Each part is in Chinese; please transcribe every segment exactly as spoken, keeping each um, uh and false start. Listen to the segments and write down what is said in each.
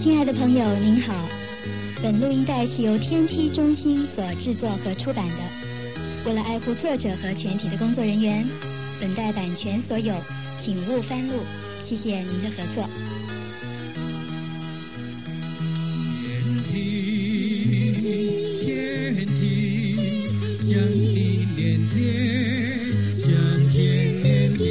亲爱的朋友您好，本录音带是由天梯中心所制作和出版的。为了爱护作者和全体的工作人员，本带版权所有，请勿翻录，谢谢您的合作。 天梯，天梯，将地连天，将天连地。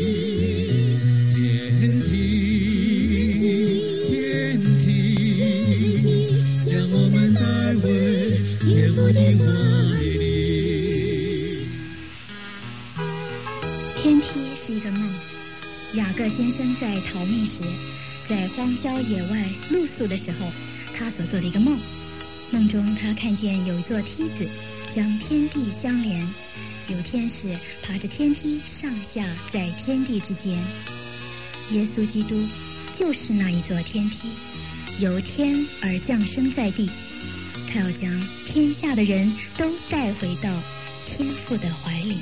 天梯，天梯，将我们带回天父的怀里。 天梯是一个梦，雅各先生在逃命时，在荒郊野外露宿的时候，他所做的一个梦。梦中他看见有一座梯子将天地相连，有天使爬着天梯上下在天地之间。耶稣基督就是那一座天梯，由天而降生在地，他要将天下的人都带回到天父的怀里。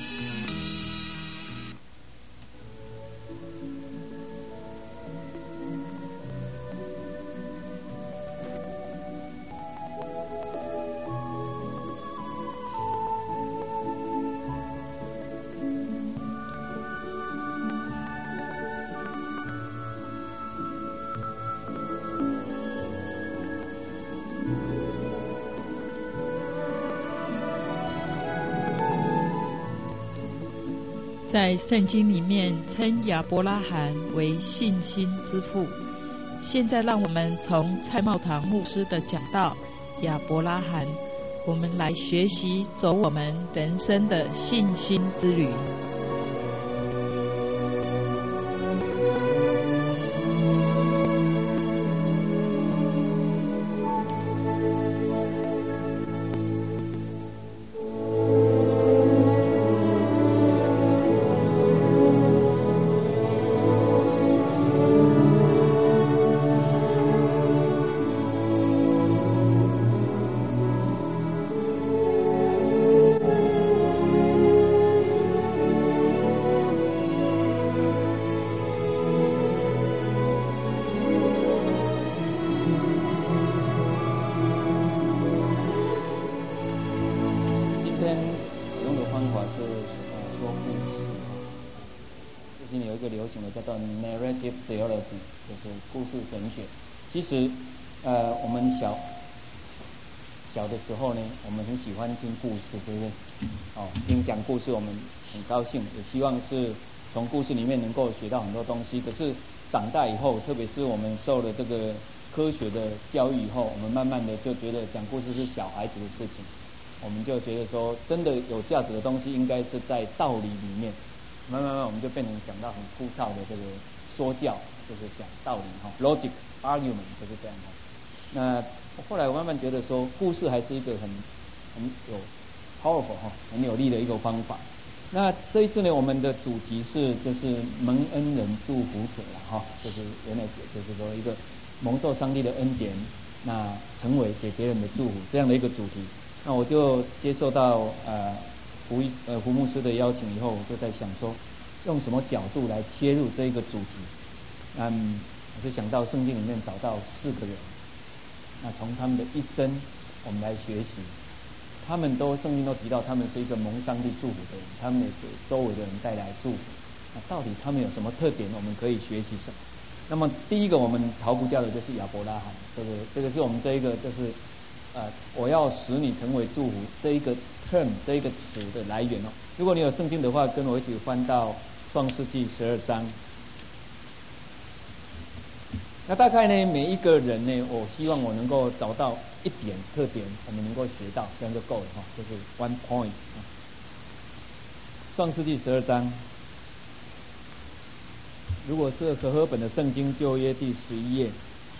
在圣经里面称亚伯拉罕为信心之父。现在让我们从蔡茂堂牧师的讲道亚伯拉罕，我们来学习走我们人生的信心之旅。 narrative theology 就是故事神学。其实，呃，我们小小的时候呢，我们很喜欢听故事，对不对？哦，听讲故事我们很高兴，也希望是从故事里面能够学到很多东西。可是长大以后，特别是我们受了这个科学的教育以后，我们慢慢的就觉得讲故事是小孩子的事情，我们就觉得说，真的有价值的东西应该是在道理里面。慢慢慢，我们就变成讲到很枯燥的这个说教，就是讲道理哈 ，logic argument 就是这样哈。那后来我慢慢觉得说，故事还是一个很很有 powerful 哈，很有力的一个方法。那这一次呢，我们的主题是就是蒙恩人祝福者了哈，就是原来就是说一个蒙受上帝的恩典，那成为给别人的祝福这样的一个主题。那我就接受到呃。胡呃胡牧师的邀请以后，我就在想说，用什么角度来切入这一个主题？嗯，我就想到圣经里面找到四个人，那从他们的一生，我们来学习，他们都圣经都提到，他们是一个蒙上帝祝福的人，他们也给周围的人带来祝福。那到底他们有什么特点？我们可以学习什么？那么第一个我们逃不掉的就是亚伯拉罕，这个这个是我们这一个就是呃，我要使你成为祝福这一个 term 这一个词的来源哦。如果你有圣经的话，跟我一起翻到创世纪十二章。那大概呢，每一个人呢，我希望我能够找到一点特点，我们能够学到，这样就够了哈，就是 one point。创世纪十二章，如果是和合本的圣经旧约第十一页。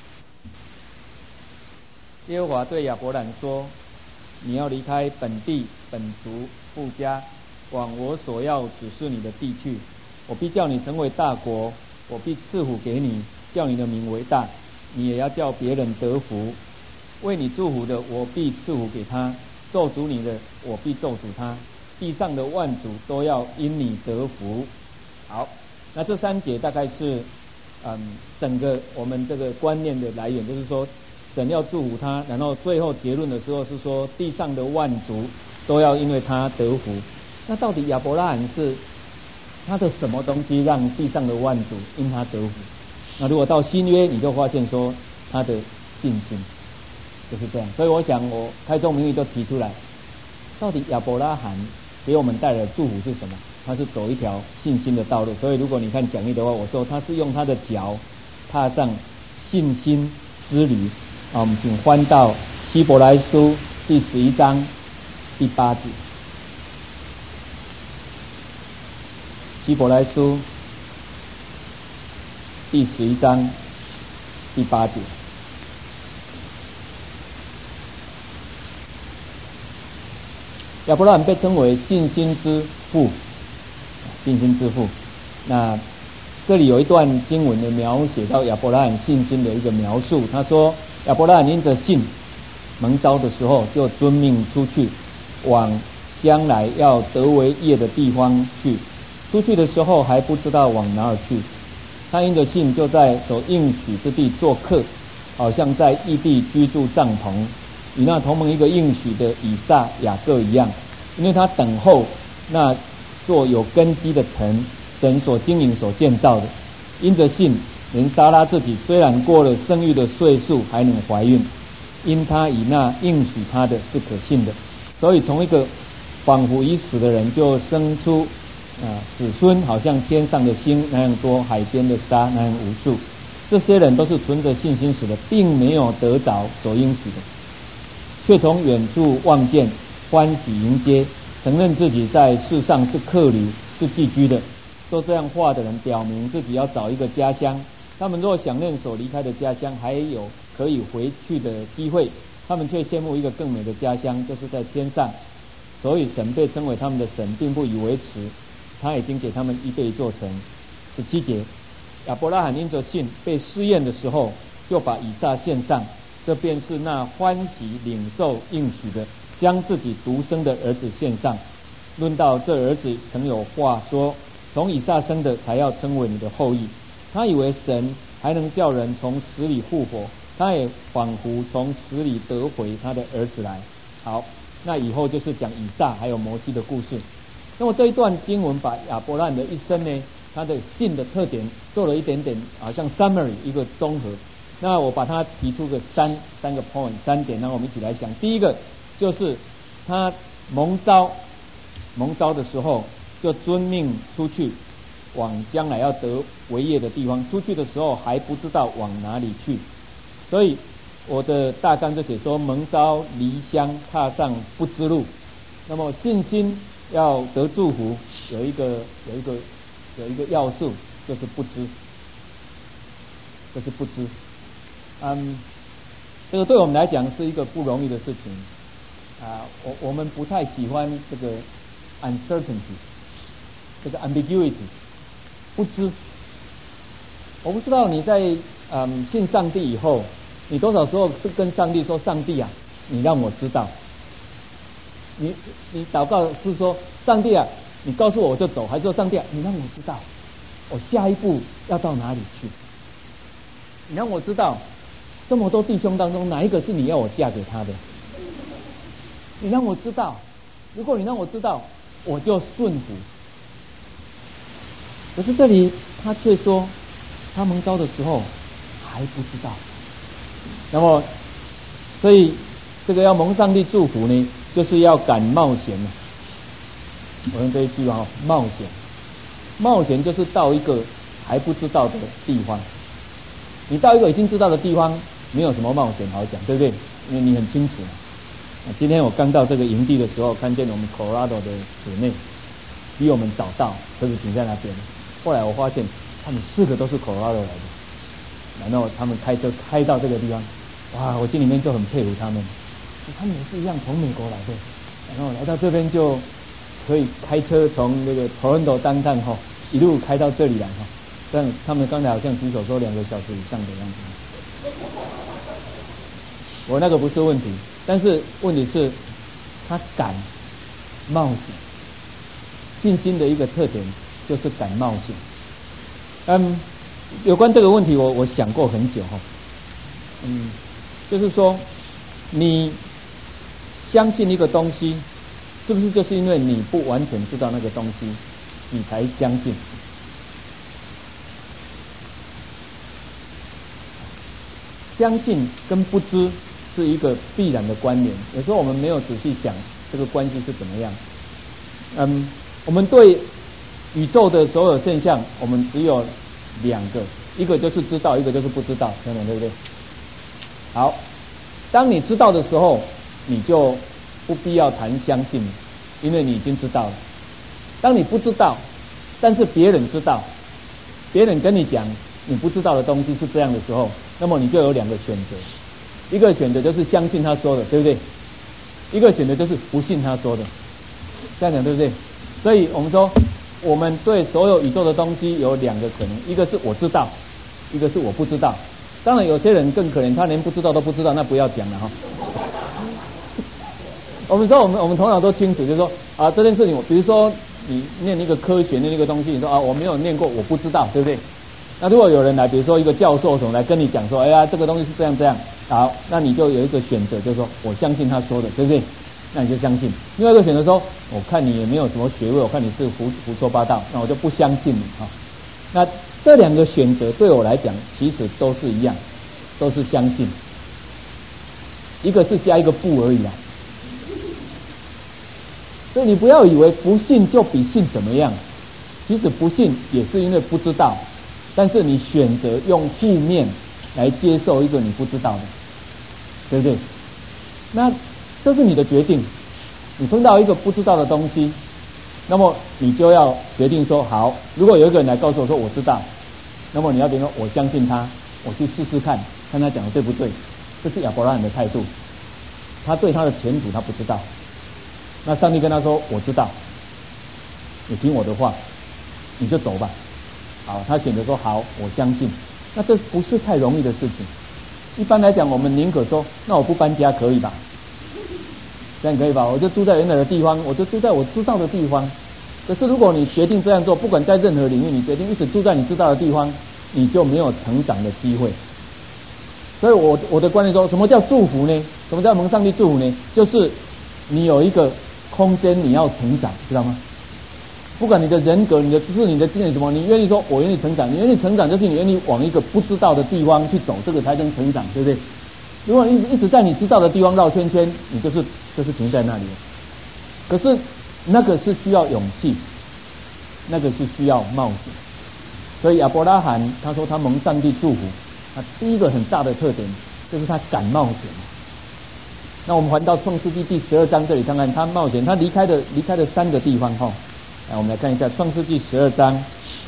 耶和华对亚伯兰说：你要离开本地本族父家，往我所要指示你的地去。我必叫你成为大国，我必赐福给你，叫你的名为大，你也要叫别人得福。为你祝福的，我必赐福给他；咒诅你的，我必咒诅他。地上的万族都要因你得福。好，那这三节大概是嗯，整个我们这个观念的来源，就是说神要祝福他，然后最后结论的时候是说地上的万族都要因为他得福。那到底亚伯拉罕是他的什么东西让地上的万族因他得福？那如果到新约，你就发现说他的信心就是这样。所以我想我开宗明义就提出来，到底亚伯拉罕给我们带来的祝福是什么？他是走一条信心的道路。所以如果你看讲义的话，我说他是用他的脚踏上信心之旅。啊，我们请翻到希伯来书第十一章第八节。希伯来书第十一章第八节。亚伯拉罕被称为信心之父，信心之父。那这里有一段经文的描写到亚伯拉罕信心的一个描述。他说，亚伯拉罕因着信蒙召的时候，就遵命出去，往将来要得为业的地方去。出去的时候还不知道往哪儿去，他因着信就在所应许之地做客，好像在异地居住帐篷，与那同盟一个应许的以撒、雅各一样，因为他等候那做有根基的城，神所经营所建造的。因着信，连撒拉自己虽然过了生育的岁数，还能怀孕，因他以那应许他的是可信的，所以从一个仿佛已死的人就生出啊，子孙好像天上的星那样多，海边的沙那样无数。这些人都是存着信心死的，并没有得着所应许的，却从远处望见，欢喜迎接，承认自己在世上是客旅，是寄居的。说这样话的人表明自己要找一个家乡，他们若想念所离开的家乡，还有可以回去的机会，他们却羡慕一个更美的家乡，就是在天上。所以神被称为他们的神，并不以为耻，他已经给他们预备一座城。十七节，亚伯拉罕因着信被试验的时候，就把以撒献上，这便是那欢喜领受应许的，将自己独生的儿子献上。论到这儿子，曾有话说，从以撒生的才要称为你的后裔。他以为神还能叫人从死里复活，他也仿佛从死里得回他的儿子来。好，那以后就是讲以撒还有摩西的故事。那么这一段经文把亚伯拉罕的一生呢，他的信的特点做了一点点好像 summary 一个综合。那我把它提出个三三个 point 三点，让我们一起来想。第一个就是他蒙召蒙召的时候就遵命出去，往将来要得为业的地方。出去的时候还不知道往哪里去，所以我的大纲就写说，蒙召离乡踏上不知路。那么信心要得祝福，有一个有一个有一个要素，就是不知，就是不知。嗯，这个对我们来讲是一个不容易的事情啊。我我们不太喜欢这个 uncertainty， 这个 ambiguity， 不知。我不知道你在嗯信上帝以后，你多少时候是跟上帝说，上帝啊，你让我知道。你你祷告是说，上帝啊，你告诉我我就走，还是说上帝啊，你让我知道我下一步要到哪里去？你让我知道这么多弟兄当中哪一个是你要我嫁给他的？你让我知道，如果你让我知道，我就顺服。可是这里他却说，他蒙召的时候还不知道。那么，所以这个要蒙上帝祝福呢，就是要敢冒险了。我用这一句话，冒险，冒险就是到一个还不知道的地方。你到一个已经知道的地方，没有什么冒险好讲，对不对？因为你很清楚嘛。今天我刚到这个营地的时候，看见我们 Colorado 的姊妹比我们早到，车子停在那边。后来我发现他们四个都是 Colorado 来的，然后他们开车开到这个地方，哇，我心里面就很佩服他们。他们也是一样从美国来的，然后来到这边就可以开车从那个 Toronto downtown哈一路开到这里来哈。但他们刚才好像举手说两个小时以上的样子。我那个不是问题，但是问题是他敢冒险。信心的一个特点就是敢冒险。嗯， 有关这个问题我，我我想过很久哈。嗯，就是说，你相信一个东西，是不是就是因为你不完全知道那个东西，你才相信？相信跟不知是一个必然的关联。有时候我们没有仔细想这个关系是怎么样。嗯，我们对宇宙的所有现象，我们只有两个，一个就是知道，一个就是不知道，等等，对不对？好，当你知道的时候，你就不必要谈相信，因为你已经知道了。当你不知道，但是别人知道，别人跟你讲你不知道的东西是这样的时候，那么你就有两个选择，一个选择就是相信他说的，对不对？一个选择就是不信他说的，这样讲对不对？所以我们说，我们对所有宇宙的东西有两个可能，一个是我知道，一个是我不知道。当然有些人更可怜，他连不知道都不知道，那不要讲了哈。我们说我们我们头脑都清楚，就是说啊这件事情，比如说你念一个科学念一个东西，你说啊我没有念过，我不知道，对不对？那如果有人来，比如说一个教授什么来跟你讲说，哎呀这个东西是这样这样，好，那你就有一个选择，就是说我相信他说的，对不对？那你就相信。另外一个选择说，我看你也没有什么学位，我看你是胡胡说八道，那我就不相信你啊。那这两个选择对我来讲，其实都是一样，都是相信。一个是加一个不而已啦。所以你不要以为不信就比信怎么样，其实不信也是因为不知道，但是你选择用负面来接受一个你不知道的，对不对？那这是你的决定。你碰到一个不知道的东西，那么你就要决定说，好，如果有一个人来告诉我说我知道，那么你要别说我相信他，我去试试看，看他讲的对不对。这是亚伯拉罕的态度，他对他的前途他不知道。那上帝跟他说我知道，你听我的话，你就走吧。好，他选择说好，我相信。那这不是太容易的事情。一般来讲，我们宁可说，那我不搬家可以吧？这样可以吧？我就住在原来的地方，我就住在我知道的地方。可是如果你决定这样做，不管在任何领域，你决定一直住在你知道的地方，你就没有成长的机会。所以我我的观念说，什么叫祝福呢？什么叫蒙上帝祝福呢？就是你有一个空间，你要成长，知道吗？不管你的人格、你的知识、你的经验什么，你愿意说我愿意成长，你愿意成长就是你愿意往一个不知道的地方去走，这个才能成长，对不对？如果你一直在你知道的地方绕圈圈，你就是就是停在那里了。可是那个是需要勇气，那个是需要冒险。所以亚伯拉罕他说他蒙上帝祝福，他第一个很大的特点就是他敢冒险。那我们还到创世纪第十二章这里看看他冒险，他离开的离开了三个地方哈。来，我们来看一下创世纪十二章。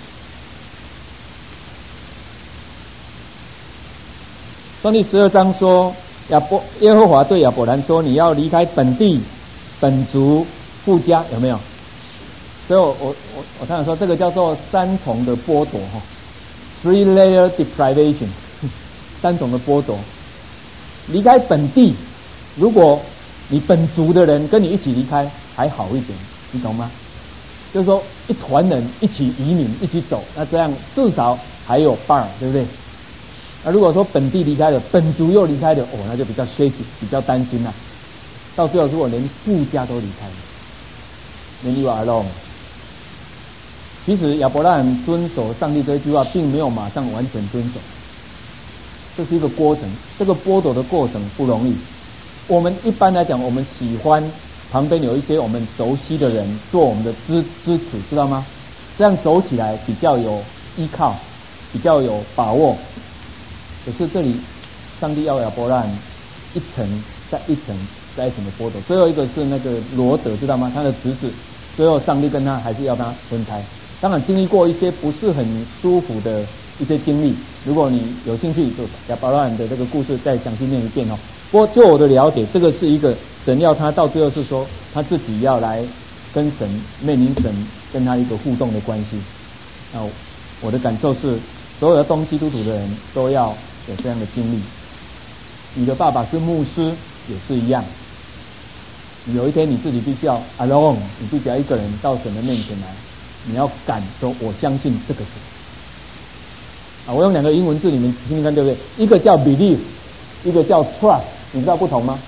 创世纪十二章说，亚伯耶和华对亚伯兰说：“你要离开本地、本族、父家，有没有？”所以我我我我常常说，这个叫做三重的剥夺哈 ，three layer deprivation， 三重的剥夺。离开本地，如果你本族的人跟你一起离开还好一点，你懂吗？就是说一团人一起移民一起走，那这样至少还有伴儿，对不对？那如果说本地离开了，本族又离开了，哦，那就比较 shaky， 比较担心啦。到最后如果连父家都离开了，连 you are alone。其实亚伯拉罕遵守上帝这一句话，并没有马上完全遵守，这是一个过程，这个剥夺的过程不容易。我们一般来讲，我们喜欢旁边有一些我们熟悉的人做我们的支支持，知道吗？这样走起来比较有依靠，比较有把握。可是这里上帝要亚伯拉罕一层再一层再一层的剥夺，最后一个是那个罗德，知道吗？他的侄子，最后上帝跟他还是要他分开。当然经历过一些不是很舒服的一些经历，如果你有兴趣，就亚伯拉罕的这个故事再详细念一遍哦。不过就我的了解，这个是一个神要他到最后是说他自己要来跟神面临神跟他一个互动的关系。那我的感受是，所有的东基督徒的人都要有这样的经历。你的爸爸是牧师也是一样，有一天你自己必须要 alone， 你必须要一个人到神的面前来，你要敢说我相信这个神。 啊，我用两个英文字，你们听听看对不对？一个叫 believe， 一个叫 trust， 你知道不同吗？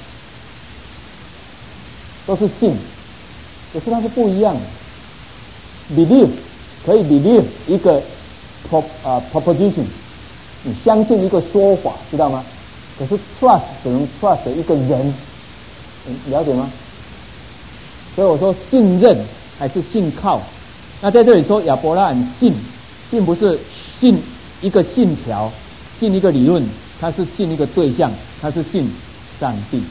都是信，可是它是不一样的。believe 可以 believe 一个 pro 啊 proposition， 你相信一个说法，知道吗？可是 trust 只能 trust 一个人，你了解吗？所以我说信任还是信靠。那在这里说亚伯拉罕信，并不是信一个信条，信一个理论，他是信一个对象，他是信上帝。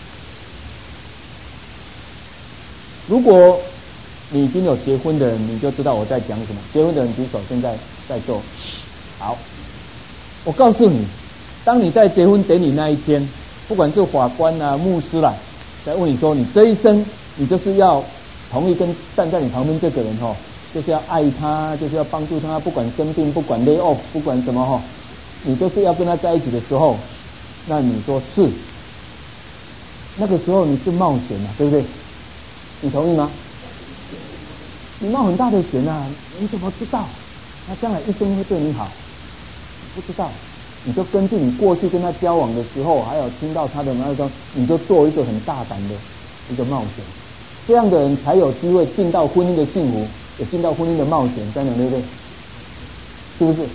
如果你已经有结婚的人，你就知道我在讲什么。结婚的人举手，现在在做。好，我告诉你，当你在结婚典礼那一天，不管是法官啊、牧师啦、啊，在问你说，你这一生你就是要同意跟站在你旁边这个人哦，就是要爱他，就是要帮助他，不管生病，不管 lay off， 不管什么哦，你就是要跟他在一起的时候，那你说是，那个时候你是冒险啊，对不对？你同意吗？你冒很大的险啊，你怎么知道他将来一生会对你好？不知道，你就根据你过去跟他交往的时候，还有听到他的那种，你就做一个很大胆的一个冒险。这样的人才有机会进到婚姻的幸福，也进到婚姻的冒险，这样对不对？是不是？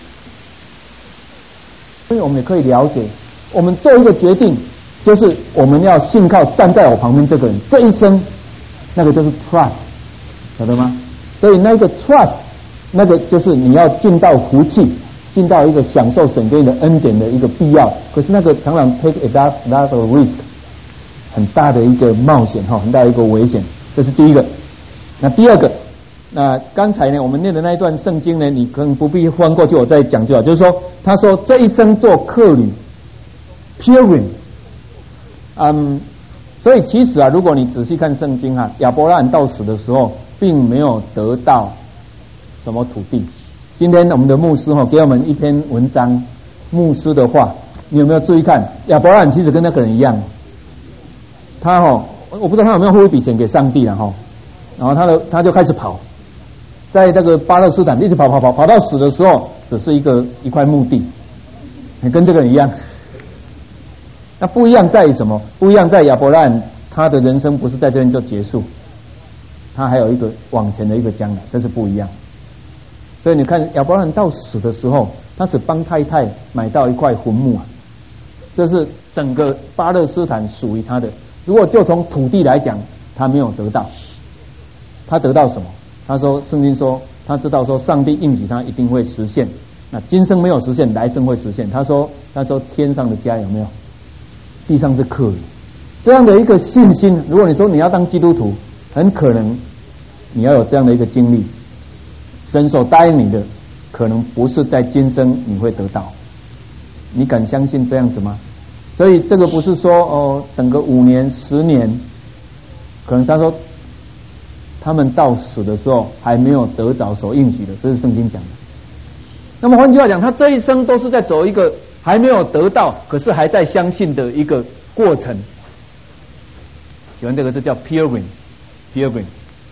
所以我们也可以了解，我们做一个决定，就是我们要信靠站在我旁边这个人，这一生，那个就是 trust， 晓得吗？所以那个 trust， 那个就是你要进到福气，进到一个享受神给你的恩典的一个必要。可是那个常常 take a lot lot of risk， 很大的一个冒险哈，很大的一个危险。这是第一个。那第二个，那刚才呢我们念的那一段圣经呢，你可能不必翻过去，我再讲就好。就是说，他说这一生做客旅 ，pilgrim， 嗯。所以其实啊，如果你仔细看圣经啊，亚伯拉罕到死的时候，并没有得到什么土地。今天我们的牧师哈、哦、给我们一篇文章，牧师的话，你有没有注意看？亚伯拉罕其实跟那个人一样，他哈、哦，我不知道他有没有付一笔钱给上帝了哈、哦，然后他的他就开始跑，在这个巴勒斯坦一直跑跑跑跑到死的时候，只是一个一块墓地，跟这个人一样。那不一样在于什么？不一样在亚伯拉罕他的人生不是在这边就结束，他还有一个往前的一个将来，这是不一样。所以你看亚伯拉罕到死的时候，他只帮太太买到一块坟墓啊，这是整个巴勒斯坦属于他的。如果就从土地来讲，他没有得到，他得到什么？他说圣经说他知道说上帝应许他一定会实现，那今生没有实现，来生会实现。他说他说天上的家有没有？地上是客旅，这样的一个信心，如果你说你要当基督徒，很可能你要有这样的一个经历，神所答应你的，可能不是在今生你会得到，你敢相信这样子吗？所以这个不是说哦，等个五年、十年，可能他说他们到死的时候还没有得着所应许的，这是圣经讲的。那么换句话讲，他这一生都是在走一个还没有得到，可是还在相信的一个过程。喜欢这个字叫 pilgrim，pilgrim。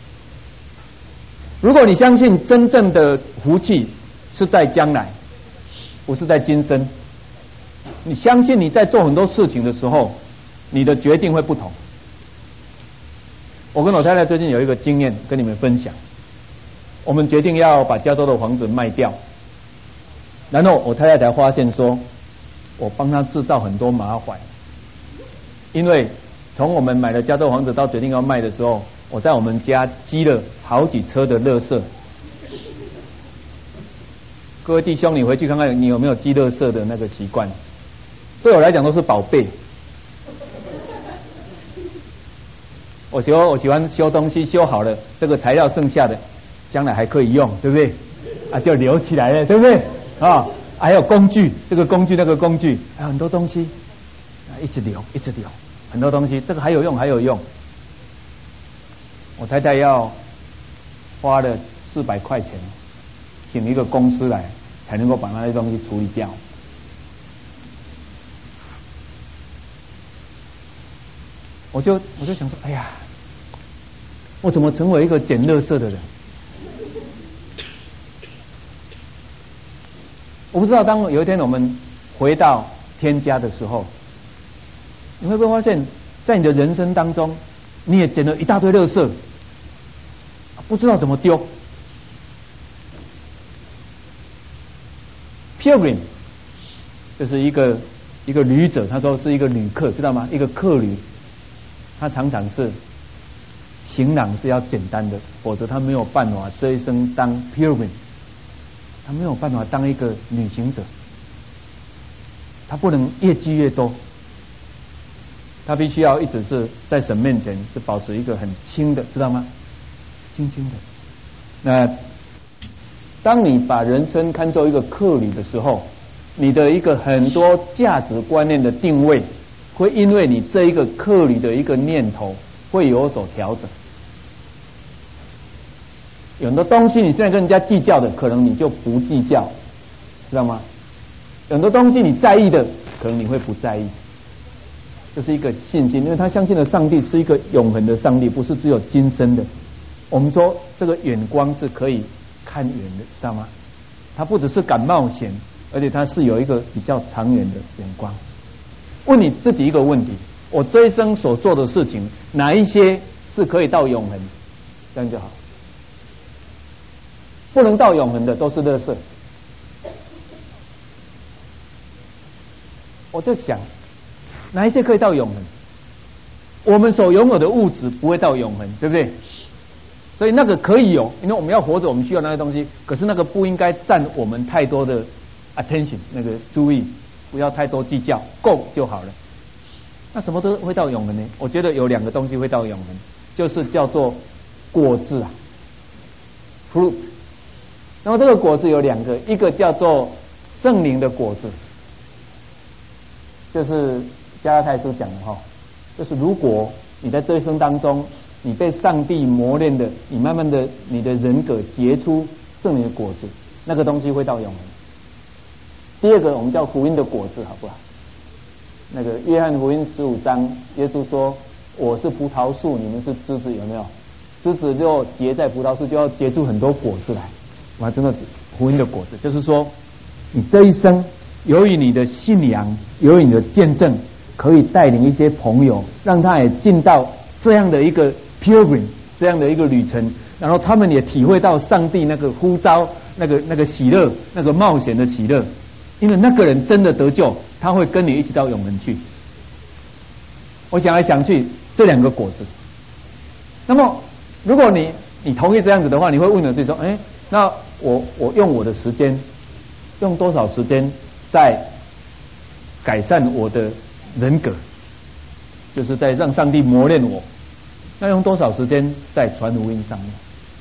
如果你相信真正的福气是在将来，不是在今生，你相信你在做很多事情的时候，你的决定会不同。我跟我太太最近有一个经验跟你们分享，我们决定要把加州的房子卖掉，然后我太太才发现说，我帮她制造很多麻烦，因为从我们买了加州房子到决定要卖的时候，我在我们家积了好几车的垃圾。各位弟兄，你回去看看你有没有积垃圾的那个习惯？对我来讲都是宝贝。我喜欢我喜欢修东西，修好了，这个材料剩下的，将来还可以用，对不对？啊，就留起来了，对不对？啊，还有工具，这个工具那个工具，还有很多东西，啊，一直留，一直留，很多东西，这个还有用，还有用。我太太要花了四百块钱，请一个公司来，才能够把那些东西处理掉。我就我就想说，哎呀，我怎么成为一个捡垃圾的人？ 我不知道当有一天我们回到天家的时候，你会不会发现在你的人生当中，你也捡了一大堆垃圾，不知道怎么丢。Pilgrim 就是一个一个旅者，他说是一个旅客，知道吗？一个客旅，他常常是行囊是要简单的，否则他没有办法这一生当 Pilgrim， 他没有办法当一个旅行者，他不能越积越多，他必须要一直是在神面前是保持一个很轻的，知道吗？轻轻的。那当你把人生看作一个客旅的时候，你的一个很多价值观念的定位，会因为你这一个客旅的一个念头会有所调整。有很多东西你现在跟人家计较的，可能你就不计较，知道吗？有很多东西你在意的，可能你会不在意。这是一个信心，因为他相信的上帝是一个永恒的上帝，不是只有今生的。我们说这个远光是可以看远的，知道吗？它不只是敢冒险，而且它是有一个比较长远的眼光。问你自己一个问题：我这一生所做的事情，哪一些是可以到永恒？这样就好。不能到永恒的都是垃圾。我就想，哪一些可以到永恒？我们所拥有的物质不会到永恒，对不对？所以那个可以有，因为我们要活着，我们需要那些东西。可是那个不应该占我们太多的 attention， 那个注意，不要太多计较，够就好了。那什么都会到永恒呢？我觉得有两个东西会到永恒，就是叫做果子啊 ，fruit。那么这个果子有两个，一个叫做圣灵的果子，就是加拉太书讲的哈，就是如果你在这一生当中，你被上帝磨练的，你慢慢的你的人格结出圣灵的果子，那个东西会到永恒。第二个我们叫福音的果子，好不好？那个约翰福音十五章，耶稣说：“我是葡萄树，你们是枝子，有没有？枝子就结在葡萄树，就要结出很多果子来。”哇，真的福音的果子，就是说，你这一生由于你的信仰，由于你的见证，可以带领一些朋友，让他也进到这样的一个 pilgrim 这样的一个旅程，然后他们也体会到上帝那个呼召，那个那个喜乐，那个冒险的喜乐，因为那个人真的得救，他会跟你一起到永恒去。我想来想去，这两个果子。那么，如果你你同意这样子的话，你会问了自己说：哎，那我我用我的时间，用多少时间在改善我的人格？就是在让上帝磨练我，那用多少时间在传福音上面？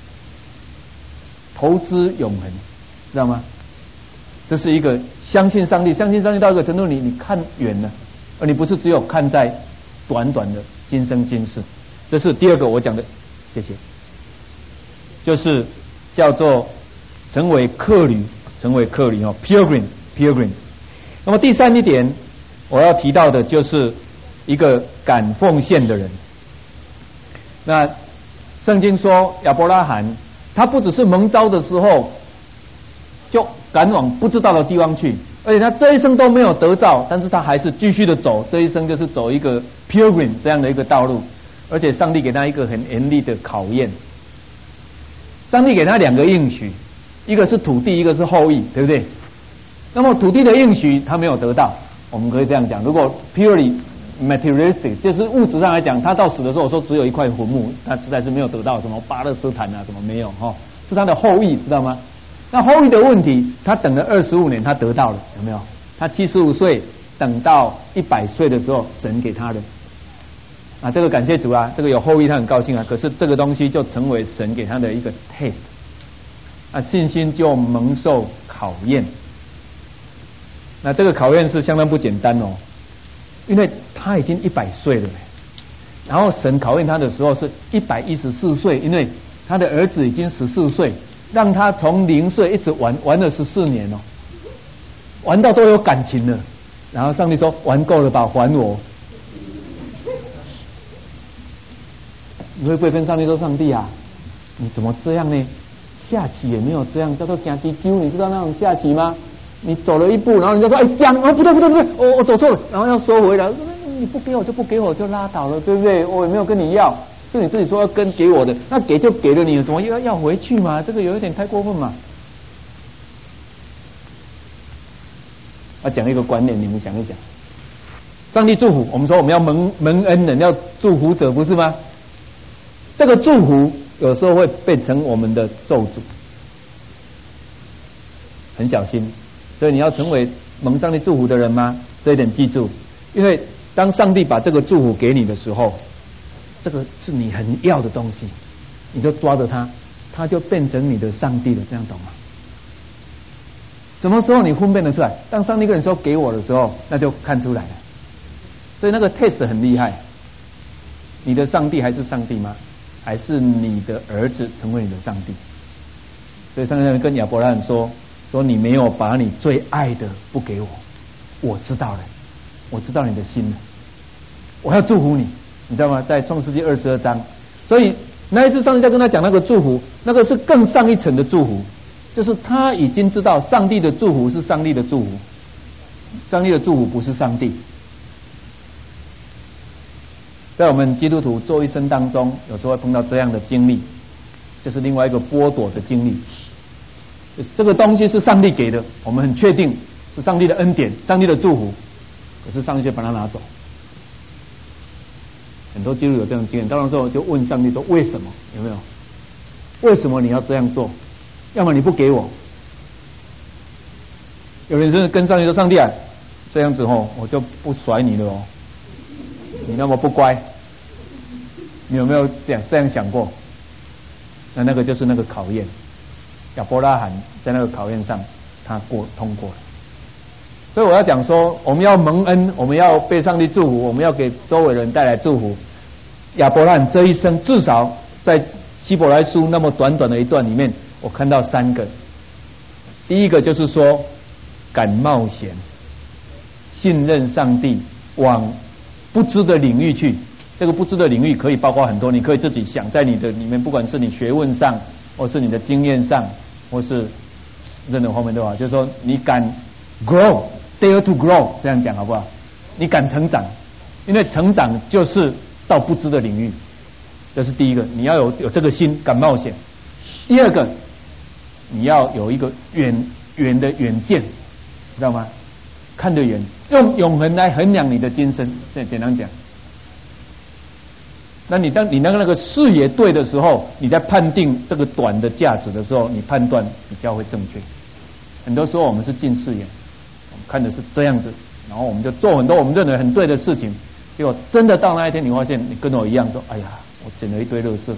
投资永恒，知道吗？这是一个相信上帝，相信上帝到一个程度，你你看远了，而你不是只有看在短短的今生今世。这是第二个我讲的，谢谢，就是叫做成为客旅，成为客旅哦 ，pilgrim pilgrim。那么第三一点，我要提到的就是一个敢奉献的人。那圣经说亚伯拉罕，他不只是蒙召的时候就赶往不知道的地方去，而且他这一生都没有得到，但是他还是继续的走，这一生就是走一个 pilgrim 这样的一个道路，而且上帝给他一个很严厉的考验。上帝给他两个应许，一个是土地，一个是后裔，对不对？那么土地的应许他没有得到，我们可以这样讲，如果 purely materialistic 就是物质上来讲，他到死的时候说只有一块坟墓，他实在是没有得到什么巴勒斯坦啊，什么没有哈，是他的后裔，知道吗？那后裔的问题，他等了二十五年，他得到了，有没有？他七十五岁等到一百岁的时候，神给他的啊，这个感谢主啊，这个有后裔他很高兴啊，可是这个东西就成为神给他的一个 taste 啊，信心就蒙受考验。那这个考验是相当不简单哦，因为他已经一百岁了，然后神考验他的时候是一百一十四岁，因为他的儿子已经十四岁，让他从零岁一直玩玩了十四年哦，玩到都有感情了，然后上帝说玩够了吧，还我。你会不会跟上帝说，上帝啊，你怎么这样呢？下棋也没有这样，叫做行低丢，你知道那种下棋吗？ 你走了一步，然后人家说哎讲哦不对不对不对，我我走错了，然后要收回来，你不给我就不给我就拉倒了，对不对？我也没有跟你要，是你自己说要跟给我的，那给就给了你，怎么又要要回去嘛？这个有一点太过分嘛。要讲一个观念，你们想一想，上帝祝福我们说我们要蒙蒙恩人，要祝福者，不是吗？这个祝福有时候会变成我们的咒诅，很小心。所以你要成为蒙上帝祝福的人吗？这一点记住，因为当上帝把这个祝福给你的时候，这个是你很要的东西，你就抓着它，它就变成你的上帝了，这样懂吗？什么时候你分辨得出来？当上帝跟你说给我的时候，那就看出来了。所以那个 test 很厉害，你的上帝还是上帝吗？还是你的儿子成为你的上帝？所以上帝跟亚伯拉罕说：“说你没有把你最爱的不给我，我知道了，我知道你的心了，我要祝福你，你知道吗？”在创世纪二十二章，所以那一次上帝在跟他讲那个祝福，那个是更上一层的祝福。就是他已经知道上帝的祝福是上帝的祝福，上帝的祝福不是上帝。在我们基督徒做一生当中，有时候会碰到这样的经历，就是另外一个剥夺的经历。这个东西是上帝给的，我们很确定是上帝的恩典，上帝的祝福，可是上帝就把它拿走。很多基督徒有这种经验，当然说就问上帝说为什么？有没有？为什么你要这样做？要么你不给我。有人是跟上帝说：“上帝啊，这样子哦，我就不甩你了哦。你那么不乖，你有没有这样这样想过？”那那个就是那个考验。亚伯拉罕在那个考验上，他过通过了。所以我要讲说，我们要蒙恩，我们要被上帝祝福，我们要给周围人带来祝福。亚伯拉罕这一生，至少在希伯来书那么短短的一段里面，我看到三个。第一个就是说，敢冒险，信任上帝，往不知的领域去。这个不知的领域可以包括很多，你可以自己想在你的里面，不管是你学问上，或是你的经验上，或是任何方面都好，就是说你敢 grow dare to grow， 这样讲好不好？你敢成长，因为成长就是到不知的领域，这是第一个，你要有有这个心，敢冒险。第二个，你要有一个远远的远见，知道吗？看得远，用永恒来衡量你的今生。这简单讲，那你当你那个那个视野对的时候，你在判定这个短的价值的时候，你判断比较会正确。很多时候我们是近视眼，我们看的是这样子，然后我们就做很多我们认为很对的事情，结果真的到那一天，你发现你跟我一样说：“哎呀，我捡了一堆垃圾，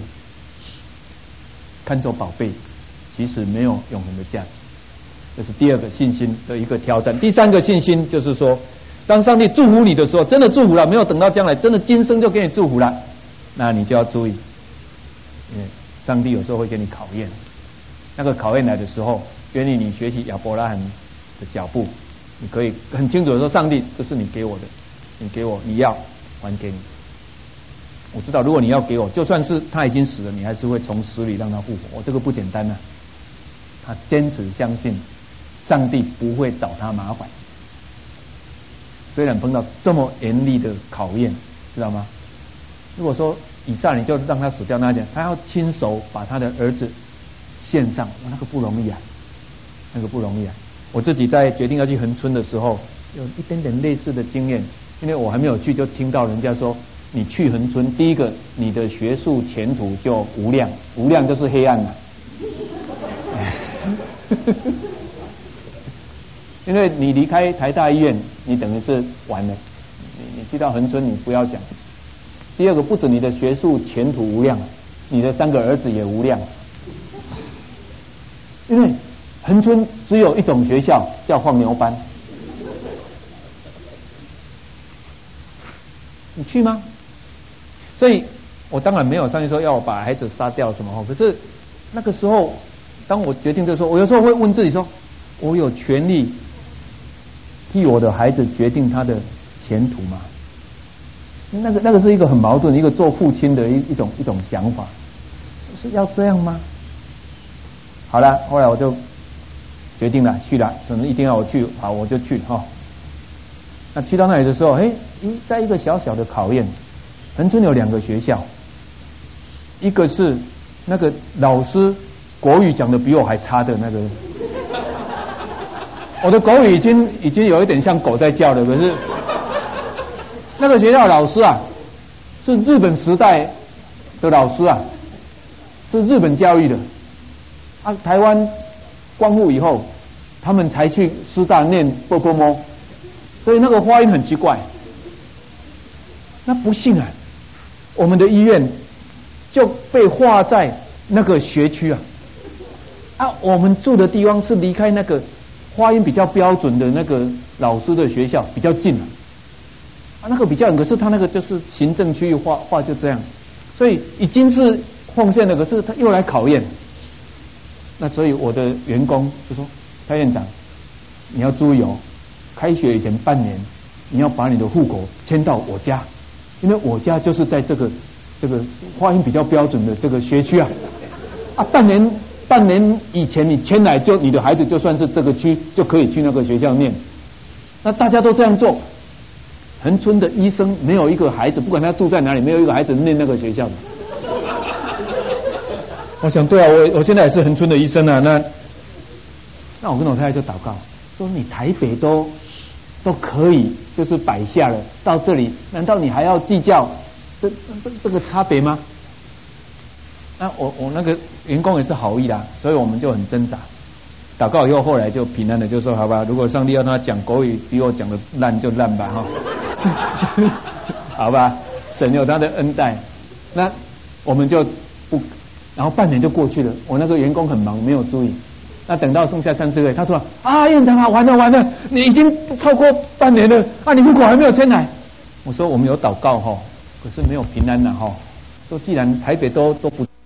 看作宝贝，其实没有永恒的价值。”这是第二个信心的一个挑战。第三个信心就是说，当上帝祝福你的时候，真的祝福了，没有等到将来，真的今生就给你祝福了，那你就要注意，因为上帝有时候会给你考验。那个考验来的时候，愿意你学习亚伯拉罕的脚步，你可以很清楚的说：“上帝，这是你给我的，你给我，你要还给你。我知道，如果你要给我，就算是他已经死了，你还是会从死里让他复活。我这个不简单啊。”他坚持相信上帝不会找他麻烦，虽然碰到这么严厉的考验，知道吗？如果说以撒你就让他死掉，那讲他要亲手把他的儿子献上，那个不容易啊，那个不容易啊。我自己在决定要去恒春的时候，有一点点类似的经验，因为我还没有去，就听到人家说，你去恒春，第一个你的学术前途就无量，无量就是黑暗了。因为你离开台大医院，你等于是完了。你你去到恒春，你不要讲。第二个，不止你的学术前途无量，你的三个儿子也无量。因为恒春只有一种学校，叫放牛班。你去吗？所以我当然没有上去说要我把孩子杀掉什么，可是那个时候。当我决定这时候，我有时候会问自己说：我有权利替我的孩子决定他的前途吗？那个那个是一个很矛盾，一个做父亲的一一种一种想法，是是要这样吗？好了，后来我就决定了去了，可能一定要我去，好我就去哈、哦。那去到那里的时候，哎，在一个小小的考验，恒春有两个学校，一个是那个老师国语讲的比我还差的那个，我的国语已经已经有一点像狗在叫了，可是那个学校老师啊，是日本时代的老师啊，是日本教育的啊，台湾光复以后，他们才去师大念波波摸，所以那个发音很奇怪。那不幸啊，我们的医院就被划在那个学区啊，啊，我们住的地方是离开那个发音比较标准的那个老师的学校比较近啊，啊，那个比较远，可是他那个就是行政区域划划就这样，所以已经是奉献了，可是他又来考验。那所以我的员工就说：“蔡院长，你要注意哦，开学以前半年，你要把你的户口迁到我家，因为我家就是在这个这个发音比较标准的这个学区啊。啊，半年半年以前你迁来，就你的孩子就算是这个区，就可以去那个学校念。那大家都这样做，恒春的医生没有一个孩子，不管他住在哪里，没有一个孩子念那个学校的。”我想对啊，我我现在也是恒春的医生啊，那那我跟我太太就祷告说，你台北都都可以就是摆下了，到这里难道你还要计较这这这个差别吗？那我我那个员工也是好意啦，所以我们就很挣扎。祷告以后，后来就平安的就说好吧，如果上帝要他讲国语比我讲的烂就烂吧哈，好吧，神有他的恩待，那我们就不。然后半年就过去了，我那个员工很忙，没有注意。那等到剩下三四个月，他说：“啊，院长啊，完了完了，你已经超过半年了啊，你户口还没有迁来。”我说：“我们有祷告哈，可是没有平安了哈。说既然台北都都不。”